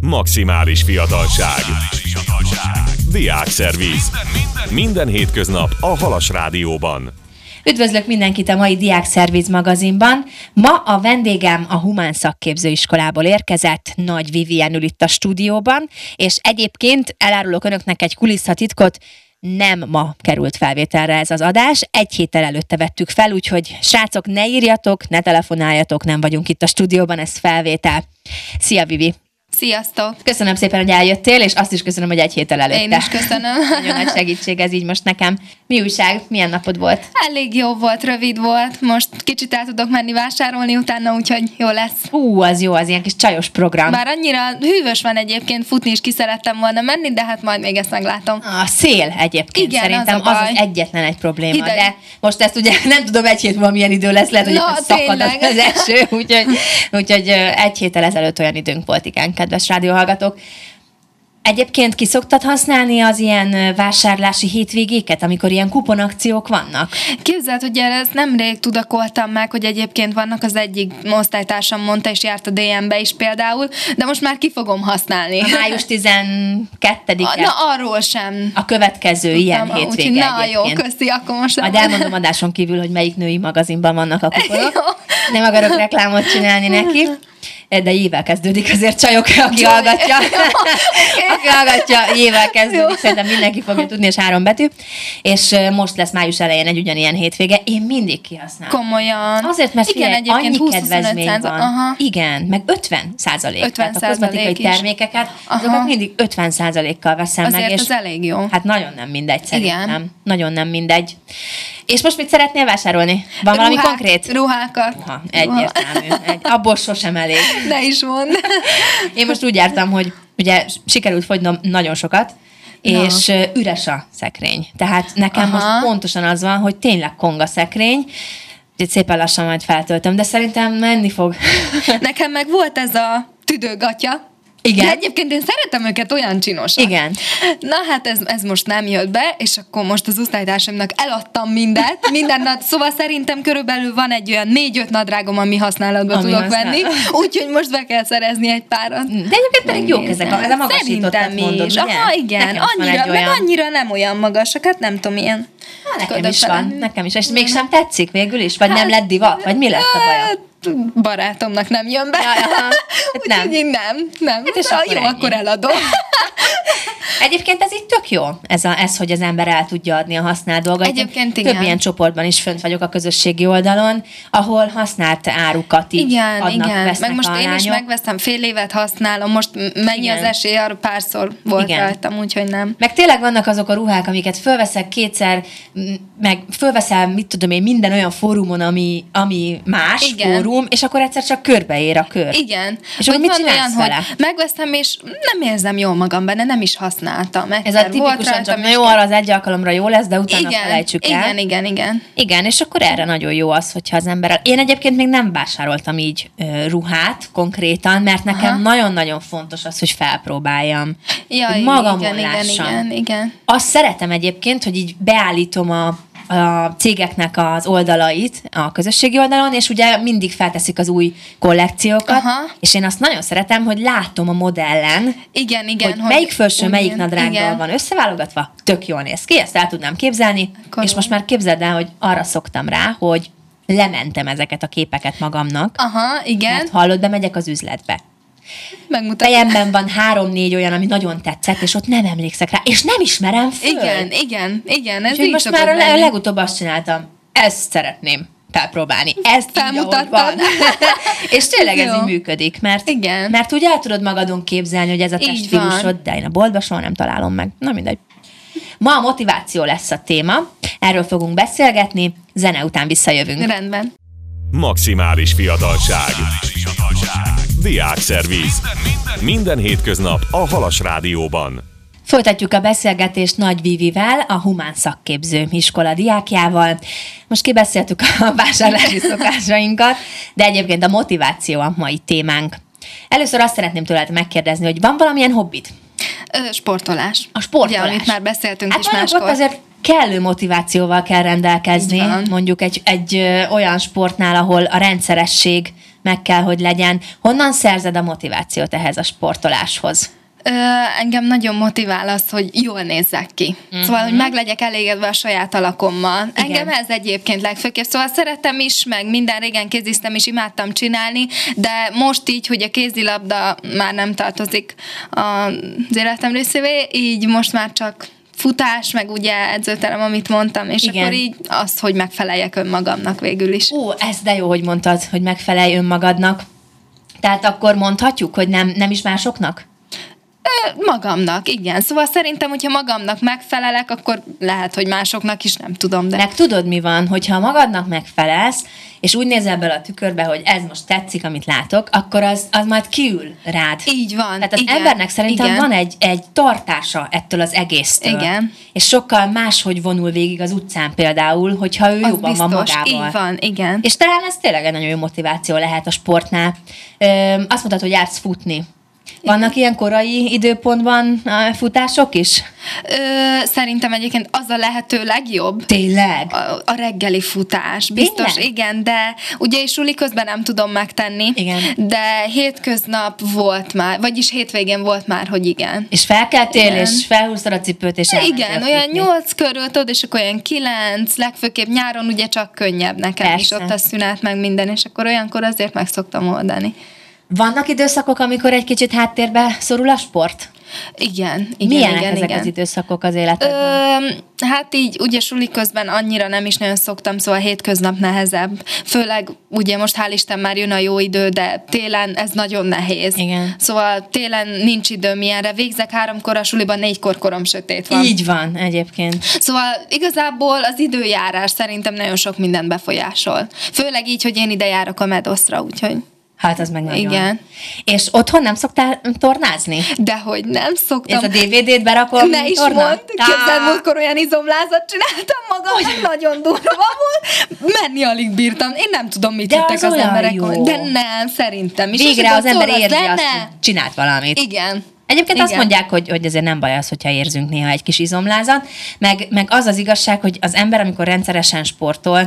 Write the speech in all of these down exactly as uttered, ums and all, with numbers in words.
Maximális fiatalság. Diákszerviz. Minden hétköznap a Halas Rádióban. Üdvözlök mindenkit a mai Diákszerviz magazinban. Ma a vendégem a Humán Szakképzőiskolából érkezett, Nagy Vivien ül itt a stúdióban, és egyébként elárulok önöknek egy kulisszatitkot, nem ma került felvételre ez az adás, egy héttel előtte vettük fel, úgyhogy srácok, ne írjatok, ne telefonáljatok, nem vagyunk itt a stúdióban, ez felvétel. Szia, Vivi! Sziasztok! Köszönöm szépen, hogy eljöttél, és azt is köszönöm, hogy egy héttel előtte. Én is köszönöm. Nagyon nagy segítség ez így most nekem. Mi újság? Milyen napod volt? Elég jó volt, rövid volt. Most kicsit el tudok menni vásárolni utána, úgyhogy jó lesz. Hú, az jó, az ilyen kis csajos program. Bár annyira hűvös van egyébként, futni is ki szerettem volna menni, de hát majd még ezt meglátom. A szél egyébként. Igen, szerintem az, az, az egyetlen egy probléma. Hideg. De most ezt ugye nem tudom, egy hét múlva milyen idő lesz, lehet, hogy Na, szakad tényleg. az eső, úgyhogy, úgyhogy egy héttel ezelőtt olyan időnk volt, igen, kedves rádióhallgatók. Egyébként ki szoktad használni az ilyen vásárlási hétvégéket, amikor ilyen kuponakciók vannak? Képzeld, hogy erre ezt nemrég tudakoltam meg, hogy egyébként vannak, az egyik osztálytársam mondta, és járt a dé em-be is például, de most már ki fogom használni. A május tizenkettedike. Na, arról sem. A következő Tudtam, ilyen úgyhogy hétvége na, jó, egyébként. köszi, akkor most... Majd elmondom adáson kívül, hogy melyik női magazinban vannak a kuponok. Nem akarok reklámot csinálni neki. De jével kezdődik, azért csajok, aki Csaj. hallgatja. Aki hallgatja, jével kezdődik, szerintem mindenki fogja tudni, és három betű. És most lesz május elején egy ugyanilyen hétvége. Én mindig kihasználom. Komolyan. Azért, mert igen, figyelj, annyi húsz kedvezmény van. Aha. Igen, meg ötven százalék. ötven Tehát a kozmetikai százalék is. termékeket, Aha. azokat mindig ötven százalékkal veszem Azért meg. És ez elég jó. hát nagyon nem mindegy szerintem. Igen. Nagyon nem mindegy. És most mit szeretnél vásárolni? Van valami Ruhák, konkrét? Ruhákat. Ha, egyértelmű. Egy, abból sosem elég. Ne is mondd. Én most úgy jártam, hogy ugye sikerült fogynom nagyon sokat, és Na. üres a szekrény. Tehát nekem Aha. most pontosan az van, hogy tényleg kong a szekrény, úgyhogy szépen lassan majd feltöltöm, de szerintem menni fog. Nekem meg volt ez a tüdőgatya. Igen. De egyébként én szeretem őket olyan csinosan. Igen. Na hát ez, ez most nem jött be, és akkor most az osztálytársamnak eladtam mindent, minden nad, szóval szerintem körülbelül van egy olyan négy-öt nadrágom, ami használatba Ami tudok használ- venni, úgyhogy most be kell szerezni egy párat. De egyébként pedig jók ezek a, ez a magasítottat Szerintem mondod, is. ugye? Aha, igen, Nekem is van annyira, egy meg olyan. annyira nem olyan magasak, hát nem tudom, ilyen. Há, nekem Oda is van, felelni. nekem is. És mégsem tetszik végül is? Vagy nem Hát, lett divat? Vagy mi lett a baja? Hát, barátomnak nem jön be. Ja, aha. Úgyhogy Nem. én nem, nem. Hát és Na, akkor jó, ennyi. akkor eladom. Egyébként ez így tök jó, ez, a, ez, hogy az ember el tudja adni a használt dolgait. Egyébként Több igen. ilyen csoportban is fönt vagyok a közösségi oldalon, ahol használt árukat így Igen, adnak, igen. vesznek Meg most a én is lányok. megveszem, fél évet használom, most mennyi Igen. az esély, arra párszor volt Igen. rajtam, úgyhogy nem. Meg tényleg vannak azok a ruhák, amiket fölveszek kétszer, m- meg fölveszel, mit tudom én, minden olyan fórumon, ami, ami más Igen. fórum, és akkor egyszer csak körbeér a kör. Igen. És akkor Vagy mit van csinálsz olyan, vele? hogy megveszem, és nem érzem jól magam benne, nem is használtam. Ez Egyszer a volt tipikusan rajtam, csak, na és jó, arra az egy alkalomra jó lesz, de utána igen, felejtsük el. igen, igen, igen. Igen, és akkor erre nagyon jó az, hogyha az ember... Én egyébként még nem vásároltam így ö, ruhát konkrétan, mert nekem Aha. nagyon-nagyon fontos az, hogy felpróbáljam. Ja, hogy magamon igen, igen, lássam. igen, igen. Azt szeretem egyébként, hogy így beállítom a a cégeknek az oldalait a közösségi oldalon, és ugye mindig felteszik az új kollekciókat, Aha. és én azt nagyon szeretem, hogy látom a modellen, Igen, igen. hogy melyik felső, melyik igen, nadrággal igen. van összeválogatva, tök jól néz ki, ezt el tudnám képzelni, Akkor és jó. most már képzeld el, hogy arra szoktam rá, hogy lementem ezeket a képeket magamnak, Aha, igen. mert hallod, bemegyek az üzletbe. Megmutatom. Fejemben van három-négy olyan, ami nagyon tetszett, és ott nem emlékszek rá, és nem ismerem föl. Igen, igen, igen. Ez Úgyhogy így most szokott már a le- lenni. legutóbb azt csináltam, ezt szeretném felpróbálni. Ezt így, ahogy Felmutattad. van. És tényleg ez Jó. így működik, mert, Igen. mert úgy el tudod magadon képzelni, hogy ez a Így teststílusod, van. de én a boltban soha nem találom meg. Na mindegy. Ma a motiváció lesz a téma, erről fogunk beszélgetni, zene után visszajövünk. Rendben. Maximális fiatalság. Diákszerviz. Minden hétköznap a Halas Rádióban. Folytatjuk a beszélgetést Nagy Vivivel, a Humán Szakképző iskola diákjával. Most kibeszéltük a vásárlási szokásainkat, de egyébként a motiváció a mai témánk. Először azt szeretném tőled megkérdezni, hogy van valamilyen hobbid? Ö, sportolás. A sportolás. Ugye, amit már beszéltünk Hát is mondjuk máskor. ott azért kellő motivációval kell rendelkezni, Így van. mondjuk egy, egy ö, olyan sportnál, ahol a rendszeresség meg kell, hogy legyen. Honnan szerzed a motivációt ehhez a sportoláshoz? Ö, engem nagyon motivál az, hogy jól nézzek ki. Uh-huh. Szóval, hogy meg legyek elégedve a saját alakommal. Igen. Engem ez egyébként legfőképp. Szóval szeretem is, meg minden régen kéziztem is, imádtam csinálni, de most így, hogy a kézilabda már nem tartozik az életem részévé, így most már csak futás, meg ugye edzőterem, amit mondtam, és igen. Akkor így az, hogy megfeleljek önmagamnak végül is. Ó, ez de jó, hogy mondtad, hogy megfelelj önmagadnak. Tehát akkor mondhatjuk, hogy nem, nem is másoknak? Magamnak, igen. Szóval szerintem, hogyha magamnak megfelelek, akkor lehet, hogy másoknak is, nem tudom. De... Meg tudod, mi van, hogyha magadnak megfelelsz, és úgy nézel bele a tükörbe, hogy ez most tetszik, amit látok, akkor az, az majd kiül rád. Így van. Tehát az igen, embernek szerintem igen. van egy, egy tartása ettől az egésztől. Igen. És sokkal máshogy vonul végig az utcán például, hogyha ő az jobban biztos. van magával. Így van, igen. És talán ez tényleg egy nagyon jó motiváció lehet a sportnál. Ö, azt mondtad, hogy jársz futni. Vannak ilyen korai időpontban futások is? Ö, szerintem egyébként az a lehető legjobb. Tényleg? A, a reggeli futás. Biztos, tényleg? Igen, de ugye és suli közben nem tudom megtenni. Igen. De hétköznap volt már, vagyis hétvégén volt már, hogy igen. És felkeltél, igen. És felhúztad a cipőt, és elmentél igen, olyan nyolc körül, tudod, és akkor olyan kilenc, legfőképp nyáron ugye csak könnyebb nekem persze. is ott a szünet, meg minden, és akkor olyankor azért meg szoktam oldani. Vannak időszakok, amikor egy kicsit háttérbe szorul a sport? Igen, igen, milyenek igen, ezek igen. az időszakok az életedben? Ö, hát így, ugye suli közben annyira nem is nagyon szoktam, szóval hétköznap nehezebb. Főleg, ugye most hál' Isten már jön a jó idő, de télen ez nagyon nehéz. Igen. Szóval télen nincs időm ilyenre. Végzek háromkor a suliban, négykor korom sötét van. Így van egyébként. Szóval igazából az időjárás szerintem nagyon sok mindent befolyásol. Főleg így, hogy én ide járok a Medoszra, úgyhogy... Hát az meg nagyon. Igen. És otthon nem szoktál tornázni? Dehogy nem szoktam. Ez a dé vé dét berakom? Ne is torna? mondd, képzeld, múltkor olyan izomlázat csináltam magam, hogy nagyon durva volt. Menni alig bírtam. Én nem tudom, mit de hittek az, az, az emberek. jó. De nem, szerintem is. Végre az ember érzi lenne. azt, hogy csinált valamit. Igen. Egyébként Igen. azt mondják, hogy, hogy azért nem baj az, hogyha érzünk néha egy kis izomlázat, meg, meg az az igazság, hogy az ember, amikor rendszeresen sportol,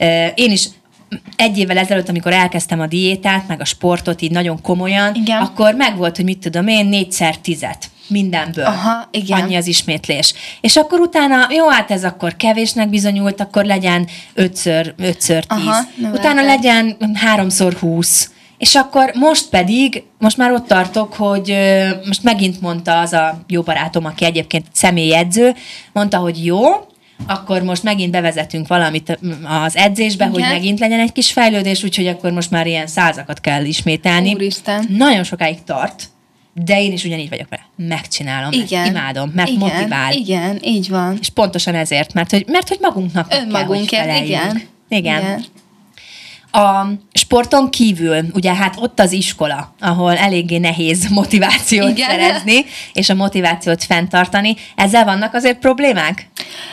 én is egy évvel ezelőtt, amikor elkezdtem a diétát, meg a sportot így nagyon komolyan, igen. akkor megvolt, hogy mit tudom én, négyszer tizet. Mindenből. Aha, igen. Annyi az ismétlés. És akkor utána, jó, hát ez akkor kevésnek bizonyult, akkor legyen ötször, ötször tíz. Aha, utána legyen háromszor húsz. És akkor most pedig, most már ott tartok, hogy most megint mondta az a jó barátom, aki egyébként személyedző, mondta, hogy jó, akkor most megint bevezetünk valamit az edzésbe, igen. hogy megint legyen egy kis fejlődés, úgyhogy akkor most már ilyen százakat kell ismételni. Úristen. Nagyon sokáig tart, de én is ugyanígy vagyok vele. Megcsinálom, igen. mert imádom, mert igen. motivál. Igen, így van. És pontosan ezért, mert hogy, mert hogy magunknak önmagunkért, kell, hogy igen. igen. Igen. A sporton kívül, ugye hát ott az iskola, ahol eléggé nehéz motivációt igen. szerezni, és a motivációt fenntartani. Ezzel vannak azért problémák?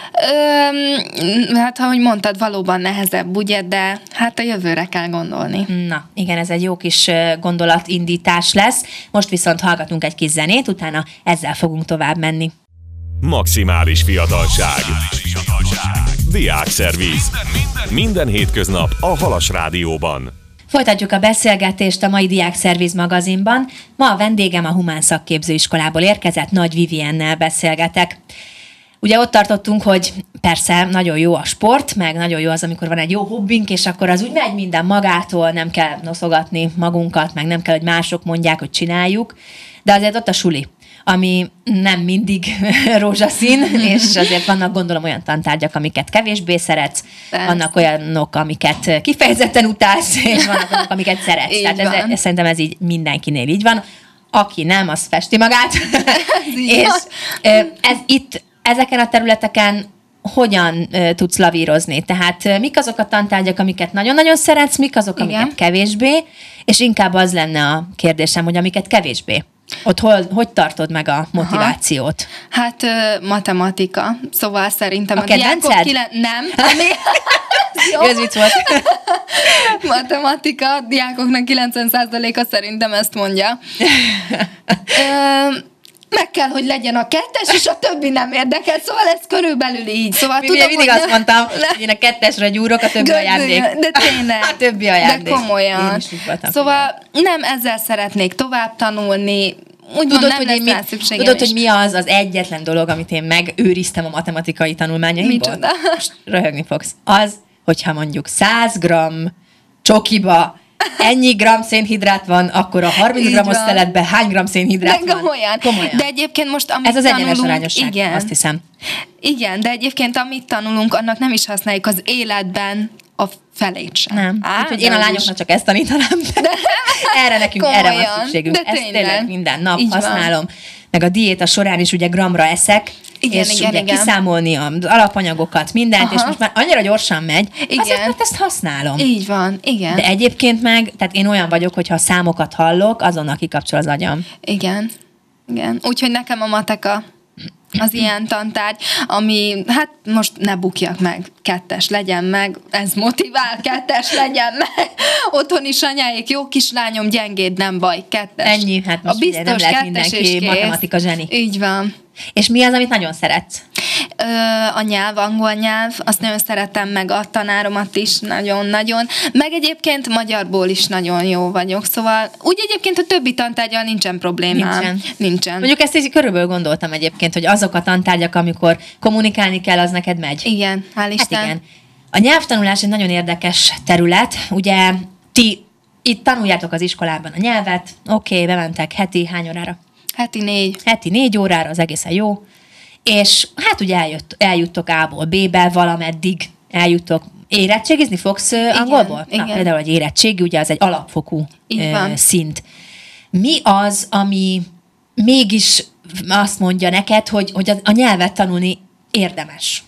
Öm, hát, ahogy mondtad, valóban nehezebb, ugye, de hát a jövőre kell gondolni. Na, igen, ez egy jó kis gondolatindítás lesz. Most viszont hallgatunk egy kis zenét, utána ezzel fogunk tovább menni. Maximális fiatalság. Diákszerviz. Minden hétköznap a Halas Rádióban. Folytatjuk a beszélgetést a mai Diákszerviz magazinban. Ma a vendégem a Humán Szakképzőiskolából érkezett, Nagy Viviennel beszélgetek. Ugye ott tartottunk, hogy persze nagyon jó a sport, meg nagyon jó az, amikor van egy jó hobbink, és akkor az úgy megy minden magától, nem kell noszogatni magunkat, meg nem kell, hogy mások mondják, hogy csináljuk, de azért ott a suli, ami nem mindig rózsaszín, és azért vannak gondolom olyan tantárgyak, amiket kevésbé szeretsz, persze. Vannak olyanok, amiket kifejezetten utálsz, és vannak olyanok, amiket szeretsz. Így Tehát ez, ez, szerintem ez így mindenkinél így van. Aki nem, az festi magát. És ez itt ezeken a területeken hogyan uh, tudsz lavírozni? Tehát uh, mik azok a tantárgyak, amiket nagyon-nagyon szeretsz, mik azok, igen. amiket kevésbé, és inkább az lenne a kérdésem, hogy amiket kevésbé. Ott hol, hogy tartod meg a motivációt? Aha. Hát uh, matematika. Szóval szerintem a, a diákok kilen... Nem. Ez vicc volt. Matematika, a diákoknak kilencven százaléka szerintem ezt mondja. Ö, meg kell, hogy legyen a kettes, és a többi nem érdekel, szóval ez körülbelül így. Szóval Mi, tudom, mindig hogy azt mondtam, le... hogy én a kettesre gyúrok, a többi Gördüljön, ajándék. De tényleg. A többi ajándék. De komolyan. Szóval nem ezzel szeretnék tovább tanulni, úgy tudod, hogy én mit, tudod, hogy mi az az egyetlen dolog, amit én megőriztem a matematikai tanulmányaimból? Micsoda? Most röhögni fogsz. Az, hogyha mondjuk száz gramm csokiba ennyi gramm szénhidrát van, akkor a harminc grammos szeletben hány gramm szénhidrát de van? Komolyan. komolyan. De egyébként most, amit Ez az tanulunk, egyenes arányosság, igen. azt hiszem. Igen, de egyébként amit tanulunk, annak nem is használjuk az életben a felét sem. Nem. Úgyhogy én a lányoknak csak ezt tanítanám. De erre nekünk, komolyan, erre van szükségünk. De ezt tényleg minden nap így használom. Van. Meg a diéta során is ugye gramra eszek, igen, és igen, ugye igen. kiszámolni az alapanyagokat, mindent, aha. és most már annyira gyorsan megy, igen. azért, mert ezt használom. Így van, igen. De egyébként meg, tehát én olyan vagyok, hogyha a számokat hallok, azonnal kikapcsol az agyam. Igen, igen. Úgyhogy nekem a mateka az ilyen tantárgy, ami, hát most ne bukjak meg, kettes legyen meg, ez motivál, kettes legyen meg, otthon is anyáik, jó kislányom, gyengéd, nem baj, kettes. Ennyi, hát most a biztos nem lehet mindenki matematika zseni. Így van. És mi az, amit nagyon szeretsz? Ö, a nyelv, angol nyelv, azt nagyon szeretem, meg a tanáromat is nagyon-nagyon, meg egyébként magyarból is nagyon jó vagyok, szóval úgy egyébként a többi tantárgyal nincsen problémám. Nincsen. Nincsen. Mondjuk ezt így körülbelül gondoltam egyébként, hogy azok a tantárgyak, amikor kommunikálni kell, az neked megy. Igen, hál' Isten. Hát igen. A nyelvtanulás egy nagyon érdekes terület, ugye ti itt tanuljátok az iskolában a nyelvet, oké, okay, bementek heti hány órára? Heti négy. Heti négy órára, az egészen jó. És hát ugye eljött, eljuttok A-ból B-be, valameddig eljuttok. Érettségizni fogsz igen, angolból? Igen. Na, például egy érettségi, ugye az egy alapfokú ö, szint. Mi az, ami mégis azt mondja neked, hogy, hogy a nyelvet tanulni érdemes?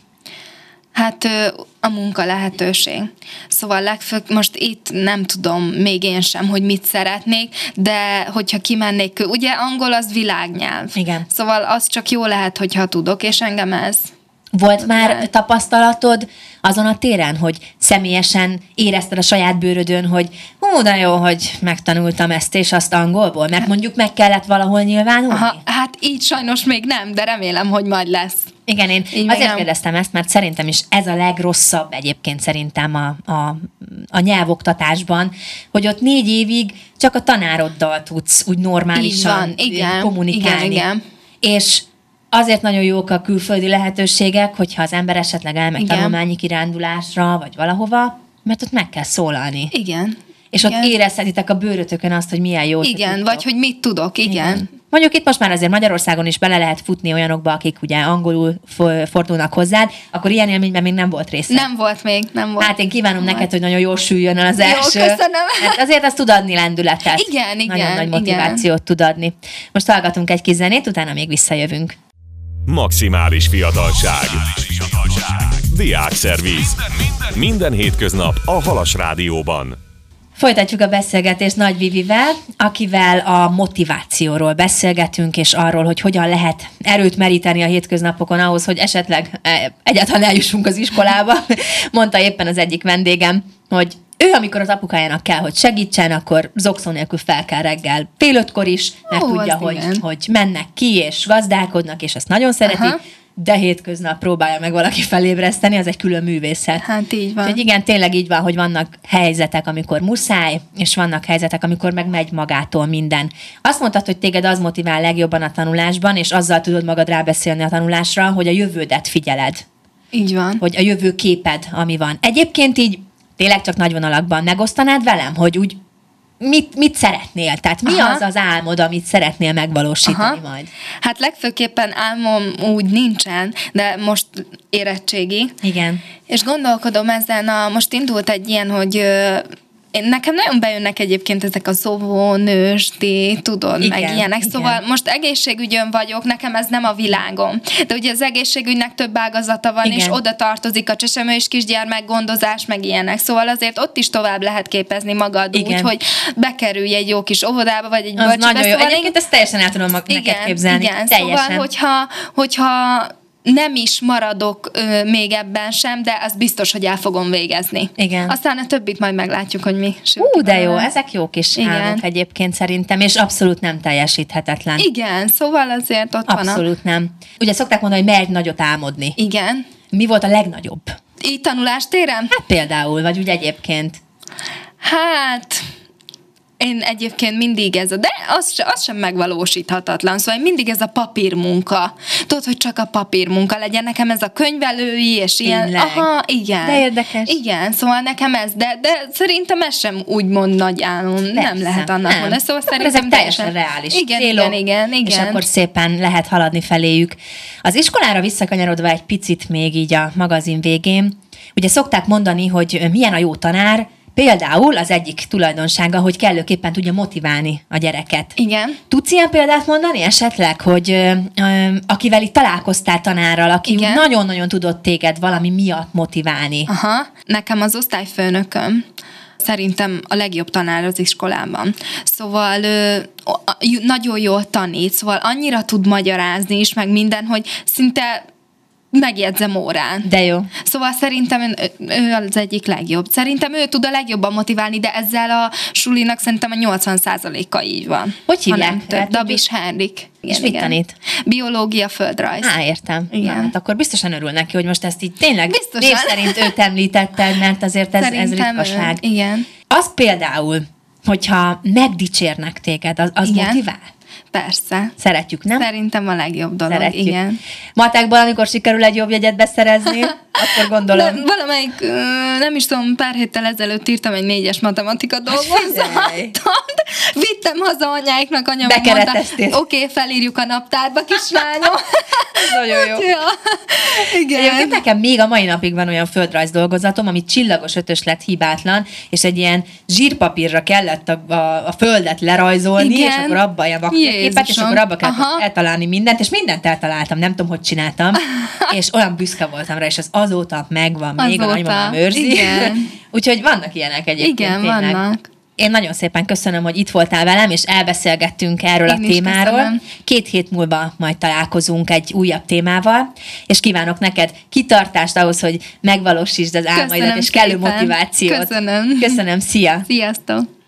Hát a munka lehetőség. Szóval legfőbb, most itt nem tudom még én sem, hogy mit szeretnék, de hogyha kimennék, ugye angol az világnyelv. Igen. Szóval az csak jó lehet, hogyha tudok, és engem ez. Volt már tapasztalatod azon a téren, hogy személyesen érezted a saját bőrödön, hogy hú, de jó, hogy megtanultam ezt és azt angolból, mert mondjuk meg kellett valahol nyilvánulni? Aha, hát így sajnos még nem, de remélem, hogy majd lesz. Igen, én így azért kérdeztem ezt, mert szerintem is ez a legrosszabb egyébként szerintem a, a, a nyelvoktatásban, hogy ott négy évig csak a tanároddal tudsz úgy normálisan igen, kommunikálni. Igen, igen. És azért nagyon jók a külföldi lehetőségek, hogyha az ember esetleg elmegy igen. tanulmányi kirándulásra, vagy valahova, mert ott meg kell szólalni. Igen. És igen. ott érezhetitek a bőrötökön azt, hogy milyen jó. Igen, vagy hogy mit tudok, igen. igen. Mondjuk itt most már azért Magyarországon is bele lehet futni olyanokba, akik ugye angolul fordulnak hozzád, akkor ilyen élményben még nem volt része. Nem volt még, nem volt. Hát én kívánom nem neked, hogy nagyon jól süljön el az első. Jó, köszönöm. Hát azért azt tud adni lendületet. Igen, igen. Nagyon nagy motivációt igen. tud adni. Most hallgatunk egy kis zenét, utána még visszajövünk. Maximális fiatalság. Diákszerviz. Minden hétköznap a Halas Rádióban. Folytatjuk a beszélgetést Nagy Vivivel, akivel a motivációról beszélgetünk, és arról, hogy hogyan lehet erőt meríteni a hétköznapokon ahhoz, hogy esetleg egyáltalán eljussunk az iskolába. Mondta éppen az egyik vendégem, hogy ő, amikor az apukájának kell, hogy segítsen, akkor zokszó nélkül fel kell reggel fél ötkor is, mert Ó, tudja, hogy, hogy mennek ki, és gazdálkodnak, és ezt nagyon szereti. Aha. De hétköznap próbálja meg valaki felébreszteni, az egy külön művészet. Hát így van. Úgyhogy igen, tényleg így van, hogy vannak helyzetek, amikor muszáj, és vannak helyzetek, amikor meg megy magától minden. Azt mondtad, hogy téged az motivál legjobban a tanulásban, és azzal tudod magad rábeszélni a tanulásra, hogy a jövődet figyeled. Így van. Hogy a jövő képed, ami van. Egyébként így tényleg csak nagy vonalakban megosztanád velem, hogy úgy Mit, mit szeretnél? Tehát mi Aha. az az álmod, amit szeretnél megvalósítani Aha. majd? Hát legfőképpen álmom úgy nincsen, de most érettségi. Igen. És gondolkodom ezen, a, most indult egy ilyen, hogy én, nekem nagyon bejönnek egyébként ezek a szóvónősdi, tudod, igen, meg ilyenek. Igen. Szóval most egészségügyön vagyok, nekem ez nem a világom. De ugye az egészségügynek több ágazata van, igen. és oda tartozik a csecsemő és kisgyermek gondozás, meg ilyenek. Szóval azért ott is tovább lehet képezni magad igen. úgy, hogy bekerülj egy jó kis óvodába, vagy egy bölcsőbe. Nagyon jó. Szóval egyébként ezt teljesen el tudom neked igen, képzelni. Igen, teljesen. Szóval, hogyha, hogyha nem is maradok ö, még ebben sem, de az biztos, hogy el fogom végezni. Igen. Aztán a többit majd meglátjuk, hogy mi. Ú, de jó, ezek jó kis álmok egyébként szerintem, és abszolút nem teljesíthetetlen. Igen, szóval azért ott abszolút van. Abszolút nem. Ugye szokták mondani, hogy merj nagyot álmodni. Igen. Mi volt a legnagyobb? Így tanulástéren? Hát például, vagy úgy egyébként. Hát... Én egyébként mindig ez a, de az, az sem megvalósíthatatlan, szóval mindig ez a papírmunka. Tudod, hogy csak a papírmunka legyen, nekem ez a könyvelői, és ilyen, Tényleg. Aha, igen. De érdekes. Igen, szóval nekem ez, de, de szerintem ez sem úgymond nagy álom, Persze, nem lehet annak nem. mondani. Szóval akkor szerintem ezek teljesen reális igen, célok, igen, igen, igen. és akkor szépen lehet haladni feléjük. Az iskolára visszakanyarodva egy picit még így a magazin végén, ugye szokták mondani, hogy milyen a jó tanár. Például az egyik tulajdonsága, hogy kellőképpen tudja motiválni a gyereket. Igen. Tudsz ilyen példát mondani esetleg, hogy ö, ö, akivel itt találkoztál tanárral, aki Igen. nagyon-nagyon tudott téged valami miatt motiválni? Aha, nekem az osztályfőnököm szerintem a legjobb tanár az iskolában. Szóval ö, nagyon jól tanít, szóval annyira tud magyarázni is, meg minden, hogy szinte... megjegyzem órán. De jó. Szóval szerintem ő, ő az egyik legjobb. Szerintem ő tud a legjobban motiválni, de ezzel a sulinak szerintem a nyolcvan százaléka így van. Hogy hívják? Dabis Henrik. Igen, és mit igen. tanít? Biológia, földrajz. Á, értem. Igen. Na, hát akkor biztosan örül neki, hogy most ezt így tényleg biztosan. név szerint őt említetted, mert azért ez, ez ritkaság. Ő. Igen. Az például, hogyha megdicsérnek téged, az, az motivál? Persze. Szeretjük, nem? Szerintem a legjobb dolog, Szeretjük. Igen. Matekból, amikor sikerül egy jobb jegyet beszerezni, akkor gondolom. De valamelyik, nem is tudom, pár héttel ezelőtt írtam egy négyes matematika dolgozatot. Vittem haza anyáiknak, anya megmondta, oké, okay, felírjuk a naptárba, kislányom. Nagyon jó. Ja. Igen. Egyébként nekem még a mai napig van olyan földrajz dolgozatom, ami csillagos ötös lett hibátlan, és egy ilyen zsírpapírra kellett a, a, a földet lerajzolni, igen. És akkor abba ilyen vakterképet, és akkor abba kellett Aha. eltalálni mindent, és mindent eltaláltam, nem tudom, hogy csináltam, és olyan büszke voltam rá, és az azóta megvan, még azóta. A nagymamám őrzi. Úgyhogy vannak ilyenek egyébként. Igen, tényleg. Vannak. Én nagyon szépen köszönöm, hogy itt voltál velem, és elbeszélgettünk erről Én a témáról. Köszönöm. Két hét múlva majd találkozunk egy újabb témával, és kívánok neked kitartást ahhoz, hogy megvalósítsd az álmaidat, és kellő motivációt. Köszönöm. Köszönöm, szia! Sziasztok!